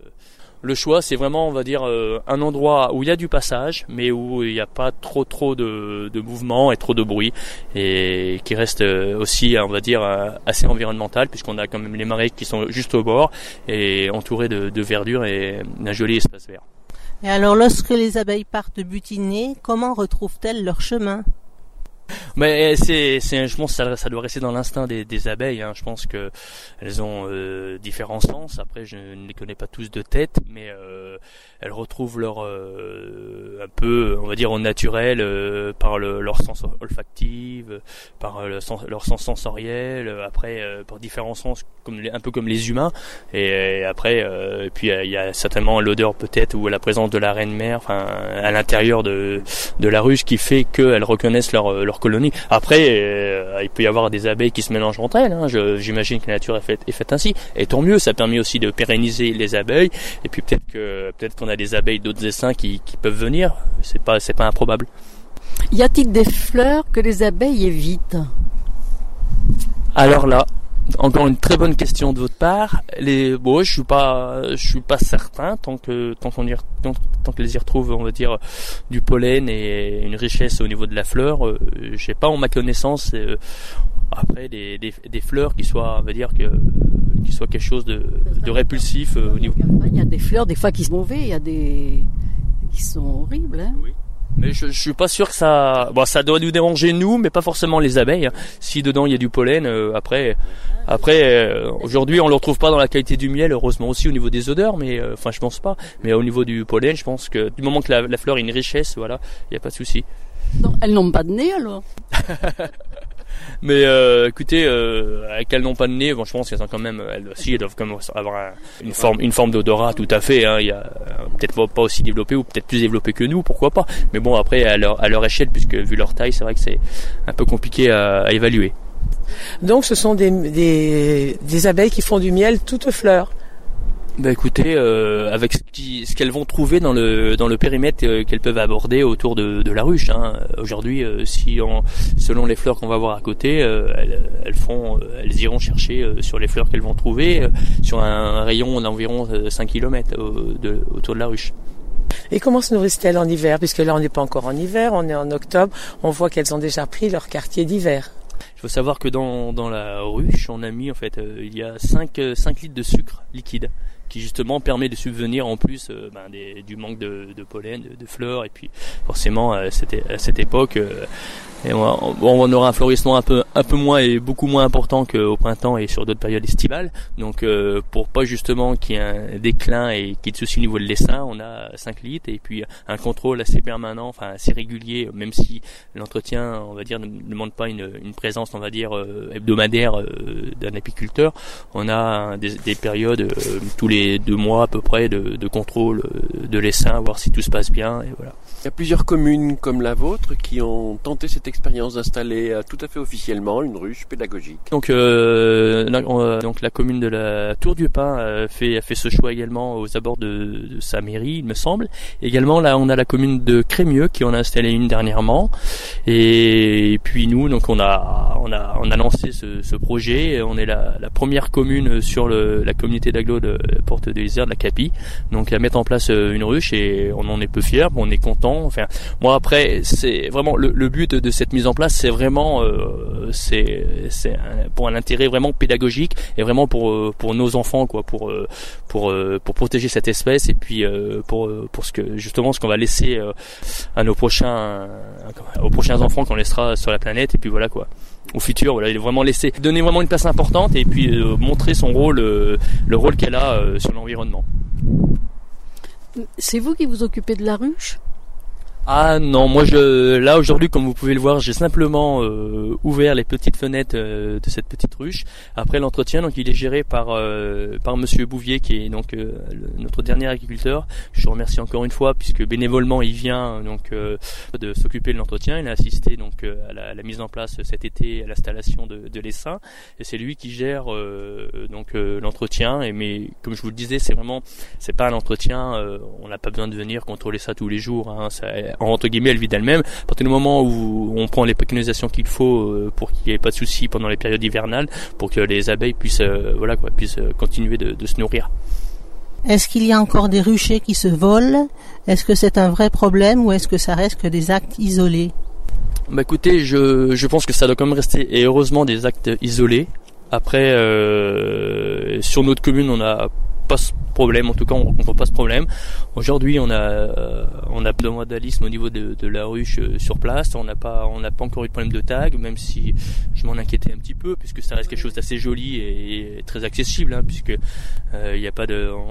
Le choix, c'est vraiment, on va dire, un endroit où il y a du passage, mais où il n'y a pas trop de mouvement et trop de bruit, et qui reste aussi, on va dire, assez environnemental, puisqu'on a quand même les marais qui sont juste au bord et entourés de verdure et d'un joli espace vert. Et alors, lorsque les abeilles partent butiner, comment retrouvent-elles leur chemin ? Mais je pense que ça doit rester dans l'instinct des abeilles. Je pense que elles ont différents sens. Après, je ne les connais pas tous de tête, mais elles retrouvent leur un peu, on va dire, au naturel par leur sens olfactif, par leur sens sensoriel. Après, par différents sens, un peu comme les humains. Et après, puis il y a certainement l'odeur peut-être ou la présence de la reine mère, enfin à l'intérieur de la ruche, qui fait qu'elles reconnaissent leur colonie. Après, il peut y avoir des abeilles qui se mélangent entre elles. J'imagine que la nature est faite ainsi. Et tant mieux, ça permet aussi de pérenniser les abeilles. Et puis peut-être qu'on a des abeilles d'autres essaims qui peuvent venir. C'est pas improbable. Y a-t-il des fleurs que les abeilles évitent? Alors là, encore une très bonne question de votre part. Je suis pas certain tant que les y retrouve, on va dire, du pollen et une richesse au niveau de la fleur. J'ai pas en ma connaissance après des fleurs qui soient, on va dire qui soient quelque chose de répulsif au niveau. Il y a des fleurs des fois qui sont mauvais, il y a des qui sont horribles. Oui. Mais je suis pas sûr que ça doit nous déranger nous, mais pas forcément les abeilles. Si dedans il y a du pollen, après aujourd'hui on le retrouve pas dans la qualité du miel, heureusement aussi au niveau des odeurs, mais je pense pas. Mais au niveau du pollen, je pense que du moment que la fleur a une richesse, voilà, il y a pas de souci. Non, elles n'ont pas de nez alors. Mais écoutez, avec elles n'ont pas de nez, je pense qu'elles ont quand même, elles doivent quand même avoir une forme d'odorat tout à fait. Il y a peut-être pas aussi développé ou peut-être plus développé que nous, pourquoi pas. Mais bon, après à leur échelle, puisque vu leur taille, c'est vrai que c'est un peu compliqué à évaluer. Donc ce sont des abeilles qui font du miel toutes fleurs. Écoutez, avec ce qu'elles vont trouver dans le périmètre qu'elles peuvent aborder autour de la ruche. Aujourd'hui, selon les fleurs qu'on va voir à côté, elles iront chercher sur les fleurs qu'elles vont trouver sur un rayon d'environ 5 km autour de la ruche. Et comment se nourrissent-elles en hiver? Puisque là on n'est pas encore en hiver, on est en octobre, on voit qu'elles ont déjà pris leur quartier d'hiver. Il faut savoir que dans la ruche, on a mis en fait, il y a 5 litres de sucre liquide qui justement permet de subvenir en plus du manque de pollen, de fleurs, et puis forcément à cette époque et on aura un fleurissement un peu moins et beaucoup moins important qu'au printemps et sur d'autres périodes estivales. Donc pour pas justement qu'il y ait un déclin et qu'il y ait de soucis au niveau de l'essaim, on a 5 litres et puis un contrôle assez permanent, enfin assez régulier, même si l'entretien, on va dire, ne demande pas une présence, on va dire, hebdomadaire d'un apiculteur. On a des périodes tous les 2 mois à peu près de contrôle de l'essaim, voir si tout se passe bien, et voilà. Il y a plusieurs communes comme la vôtre qui ont tenté cette expérience d'installer tout à fait officiellement une ruche pédagogique. Donc la commune de la Tour du Pin a fait ce choix également aux abords de sa mairie, il me semble. Également là, on a la commune de Crémieux qui en a installé une dernièrement. Et puis nous, donc on a lancé ce projet. On est la première commune sur la communauté d'agglo de Porte des Isères de la Capie, donc à mettre en place une ruche, et on en est peu fiers, on est content. Enfin, moi après, c'est vraiment le but de cette mise en place, c'est vraiment pour un intérêt vraiment pédagogique et vraiment pour nos enfants, quoi, pour protéger cette espèce, et puis pour ce qu'on va laisser à nos prochains enfants qu'on laissera sur la planète, et puis voilà quoi. Au futur, voilà, il est vraiment donner vraiment une place importante, et puis montrer son rôle, le rôle qu'elle a sur l'environnement. C'est vous qui vous occupez de la ruche ? Ah non, moi là aujourd'hui, comme vous pouvez le voir, j'ai simplement ouvert les petites fenêtres de cette petite ruche. Après l'entretien, donc il est géré par Monsieur Bouvier, qui est donc notre dernier agriculteur. Je le remercie encore une fois, puisque bénévolement il vient donc de s'occuper de l'entretien. Il a assisté donc à la mise en place cet été à l'installation de l'essaim, et c'est lui qui gère l'entretien. Mais comme je vous le disais, c'est pas un entretien. On n'a pas besoin de venir contrôler ça tous les jours. Hein, entre guillemets, elle vit d'elle-même. À partir du moment où on prend les préconisations qu'il faut pour qu'il n'y ait pas de soucis pendant les périodes hivernales, pour que les abeilles puissent continuer de se nourrir. Est-ce qu'il y a encore des ruchers qui se volent ? Est-ce que c'est un vrai problème, ou est-ce que ça reste que des actes isolés ? Bah écoutez, je pense que ça doit quand même rester, et heureusement, des actes isolés. Après, sur notre commune, on n'a pas ce problème, en tout cas on rencontre pas ce problème. Aujourd'hui on a de vandalisme au niveau de la ruche sur place. On n'a pas encore eu de problème de tag, même si je m'en inquiétais un petit peu, puisque ça reste quelque chose d'assez joli et très accessible, hein, puisque on n'a pas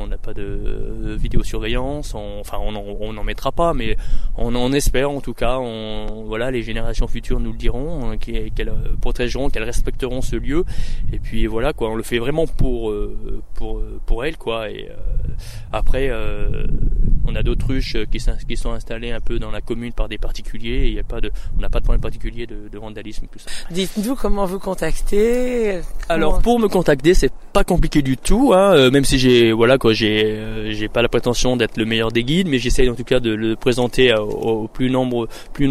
de vidéosurveillance, on n'en mettra pas, mais on espère en tout cas, les générations futures nous le diront, qu'elles protégeront, qu'elles respecteront ce lieu, et puis voilà quoi, on le fait vraiment pour elles quoi. Et après on a d'autres ruches qui sont installées un peu dans la commune par des particuliers, et on n'a pas de problème particulier de vandalisme, tout ça. Dites-nous comment vous contacter. Alors pour me contacter, c'est pas compliqué du tout, hein, même si j'ai pas la prétention d'être le meilleur des guides, mais j'essaye en tout cas de le présenter au plus nombreux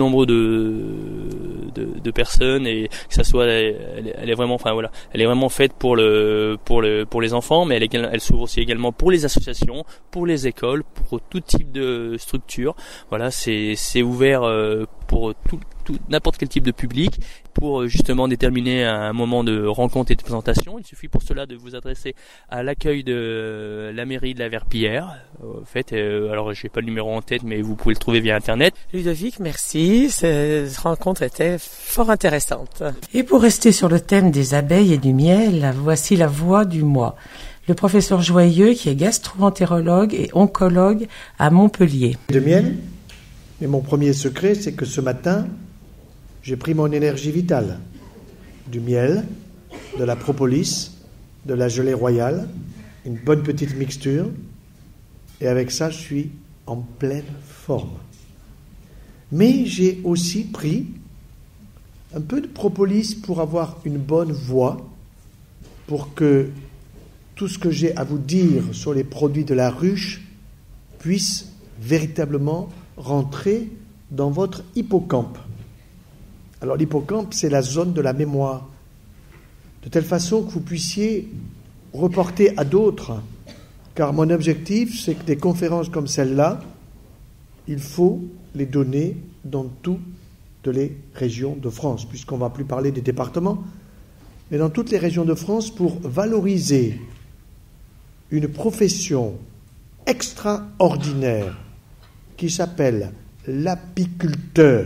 de personnes, et que ça soit elle est vraiment faite pour les enfants, mais elle s'ouvre aussi également pour les associations, pour les écoles, pour tout type de structure. Voilà, c'est ouvert pour tout n'importe quel type de public, pour justement déterminer un moment de rencontre et de présentation. Il suffit pour cela de vous adresser à l'accueil de la mairie de la Verpillière. Alors j'ai pas le numéro en tête, mais vous pouvez le trouver via internet. Ludovic, merci. Cette rencontre était fort intéressante. Et pour rester sur le thème des abeilles et du miel, voici la voix du mois. Le professeur Joyeux, qui est gastro-entérologue et oncologue à Montpellier. De miel, mais mon premier secret, c'est que ce matin, j'ai pris mon énergie vitale. Du miel, de la propolis, de la gelée royale, une bonne petite mixture, et avec ça, je suis en pleine forme. Mais j'ai aussi pris un peu de propolis pour avoir une bonne voix, pour que tout ce que j'ai à vous dire sur les produits de la ruche puisse véritablement rentrer dans votre hippocampe. Alors l'hippocampe, c'est la zone de la mémoire, de telle façon que vous puissiez reporter à d'autres, car mon objectif, c'est que des conférences comme celle-là, il faut les donner dans toutes toutes les régions de France, puisqu'on ne va plus parler des départements, mais dans toutes les régions de France pour valoriser une profession extraordinaire qui s'appelle l'apiculteur,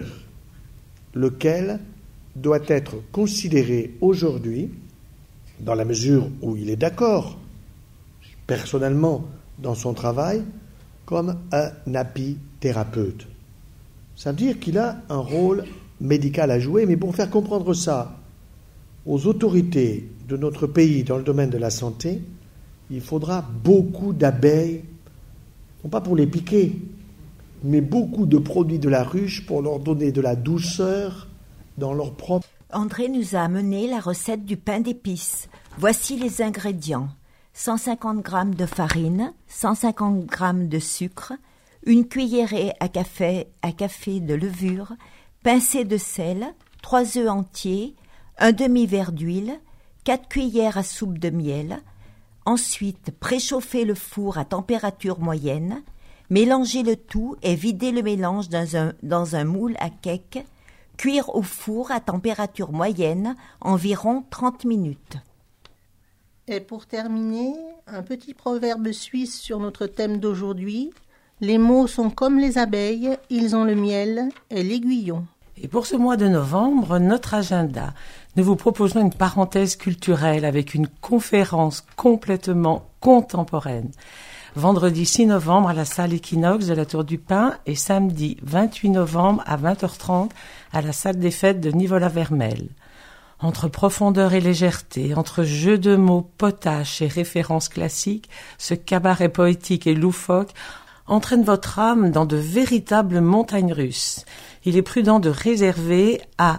lequel doit être considéré aujourd'hui, dans la mesure où il est d'accord, personnellement, dans son travail, comme un apithérapeute. Ça veut dire qu'il a un rôle médical à jouer, mais pour faire comprendre ça aux autorités de notre pays dans le domaine de la santé, il faudra beaucoup d'abeilles, non pas pour les piquer, mais beaucoup de produits de la ruche pour leur donner de la douceur dans leur propre... André nous a amené la recette du pain d'épices. Voici les ingrédients. 150 g de farine, 150 g de sucre, une cuillerée à café de levure, pincée de sel, 3 œufs entiers, un demi-verre d'huile, 4 cuillères à soupe de miel. Ensuite, préchauffer le four à température moyenne, mélanger le tout et vider le mélange dans un moule à cake, cuire au four à température moyenne environ 30 minutes. Et pour terminer, un petit proverbe suisse sur notre thème d'aujourd'hui. Les mots sont comme les abeilles, ils ont le miel et l'aiguillon. Et pour ce mois de novembre, notre agenda, nous vous proposons une parenthèse culturelle avec une conférence complètement contemporaine. Vendredi 6 novembre à la salle Équinoxe de la Tour du Pin et samedi 28 novembre à 20h30 à la salle des fêtes de Nivola-Vermel. Entre profondeur et légèreté, entre jeux de mots potaches et références classiques, ce cabaret poétique et loufoque entraîne votre âme dans de véritables montagnes russes. Il est prudent de réserver à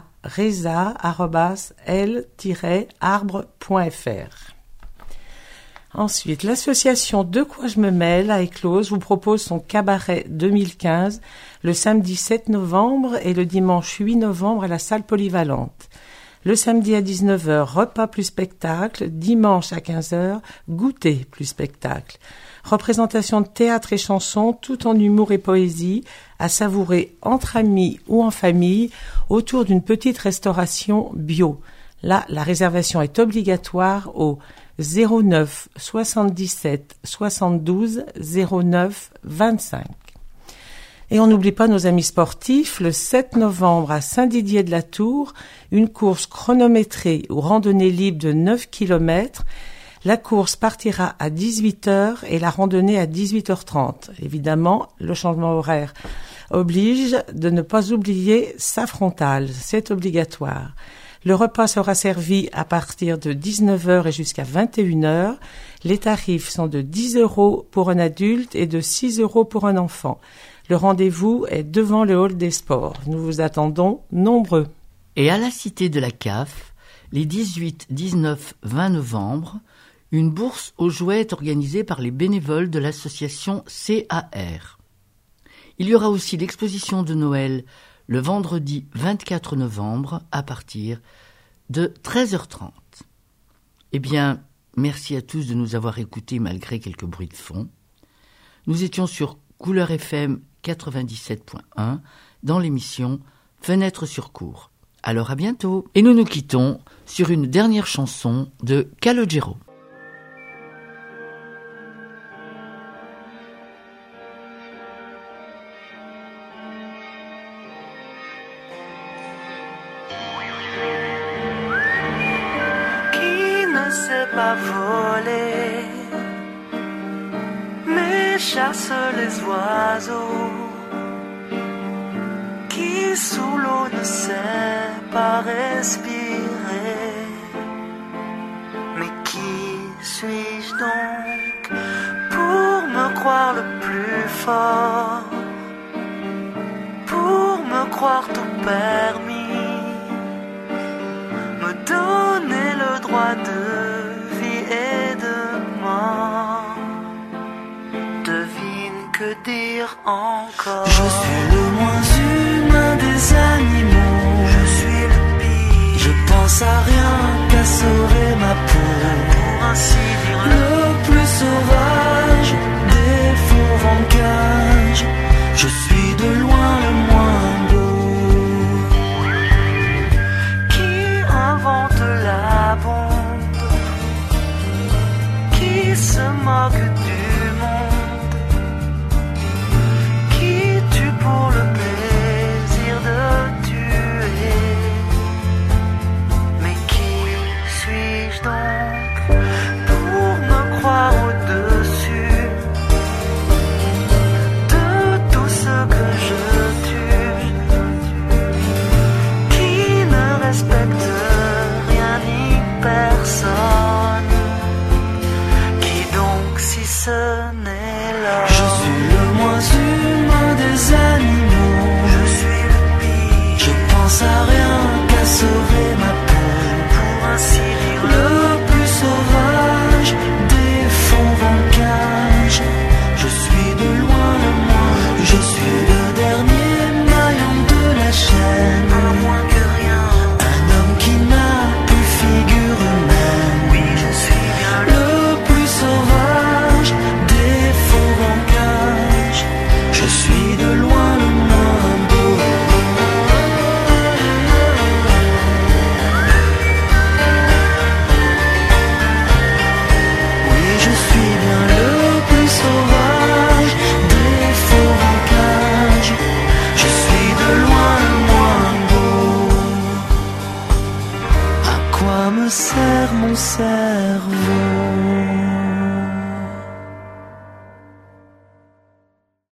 reza@l-arbre.fr. Ensuite, l'association De quoi je me mêle à Éclose vous propose son cabaret 2015 le samedi 7 novembre et le dimanche 8 novembre à la salle polyvalente. Le samedi à 19h, repas plus spectacle. Dimanche à 15h, goûter plus spectacle. Représentation de théâtre et chansons, tout en humour et poésie, à savourer entre amis ou en famille, autour d'une petite restauration bio. Là, la réservation est obligatoire au 09 77 72 09 25. Et on n'oublie pas nos amis sportifs, le 7 novembre à Saint-Didier-de-la-Tour, une course chronométrée ou randonnée libre de 9 km. La course partira à 18h et la randonnée à 18h30. Évidemment, le changement horaire oblige de ne pas oublier sa frontale, c'est obligatoire. Le repas sera servi à partir de 19h et jusqu'à 21h. Les tarifs sont de 10 € pour un adulte et de 6 € pour un enfant. Le rendez-vous est devant le hall des sports. Nous vous attendons nombreux. Et à la Cité de la CAF, les 18, 19, 20 novembre, une bourse aux jouets est organisée par les bénévoles de l'association CAR. Il y aura aussi l'exposition de Noël le vendredi 24 novembre à partir de 13h30. Eh bien, merci à tous de nous avoir écoutés malgré quelques bruits de fond. Nous étions sur Couleur FM 97.1 dans l'émission Fenêtre sur cour. Alors à bientôt. Et nous nous quittons sur une dernière chanson de Calogero. Qui ne sait pas voler, mais chasse les oiseaux, qui sous l'eau ne sait pas respirer. Mais qui suis-je donc pour me croire le plus fort, pour me croire tout permis, me donner le droit de vie et de mort? Devine que dire encore. Je suis le moins humain des animaux, je suis le pire, je pense à rien qu'à sauver ma peau. Pour ainsi dire le plus sauvage des fauves en cage, je suis de loin le moins beau. donc pour me croire au-dessus de tout ce que je tue, qui ne respecte rien ni personne, qui donc si ce n'est là. Je suis le moins humain des animaux, je suis le pire, je pense à rien qu'à sauver ma peau, pour ainsi dire le plus sauvage des fonds-bancages. Je suis de loin le moins, je suis le dernier maillon de la chaîne, à moins que rien, un homme qui n'a plus figure humaine. Oui, je suis bien le plus sauvage des fonds-bancages. Je suis de loin le moins beau. Oui, je suis bien le plus sauvage des fonds-bancages. Je suis de loin le moins beau. À quoi me sert mon cerveau?